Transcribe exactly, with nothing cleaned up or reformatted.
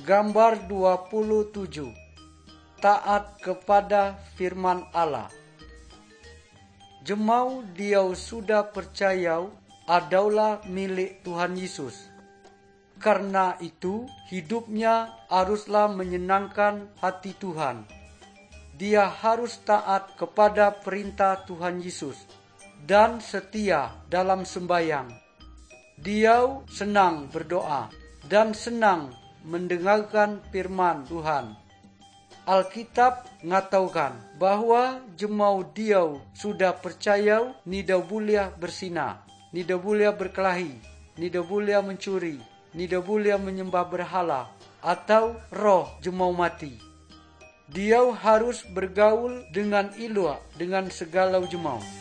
Gambar dua puluh tujuh. Taat kepada firman Allah. Jemau diau sudah percaya adalah milik Tuhan Yesus. Karena itu hidupnya haruslah menyenangkan hati Tuhan. Dia harus taat kepada perintah Tuhan Yesus dan setia dalam sembahyang. Dia senang berdoa dan senang mendengarkan firman Tuhan. Alkitab ngatakan bahwa jemau dia sudah percaya nida boleh bersina, nida boleh berkelahi, nida boleh mencuri, nida boleh menyembah berhala atau roh jemau mati. Dia harus bergaul dengan ilua dengan segala jemau.